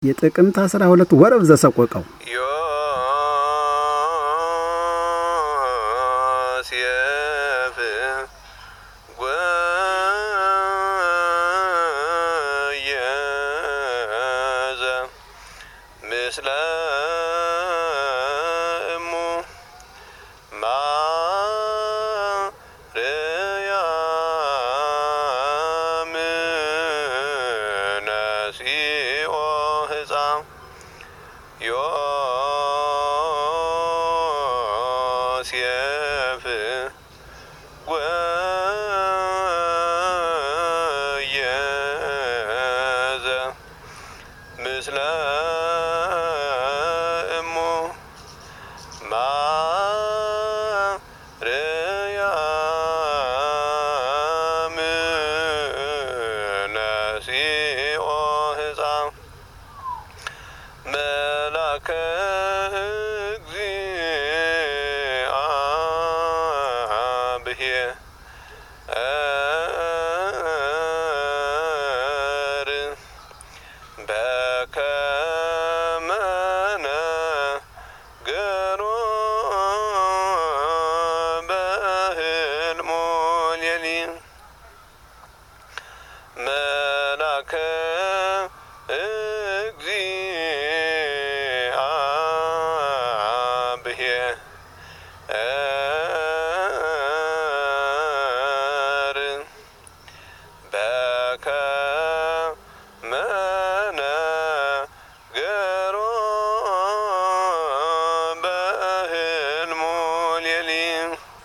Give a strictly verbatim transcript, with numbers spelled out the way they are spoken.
የጥቅምት አስራ ሁለት ወረብ ዘሰቆቀው ዮሴፍ ጐየዘ ምስለ እሙ ማርያም ነሲኦ ሕፃን ዮሴፍ ጐየዘ ምስለ እሙ ማርያም ነሲኦ ሕፃን መላከ እግዚአብሔር በከመ ነገሮ በሕልሙ ሌሊት መላከ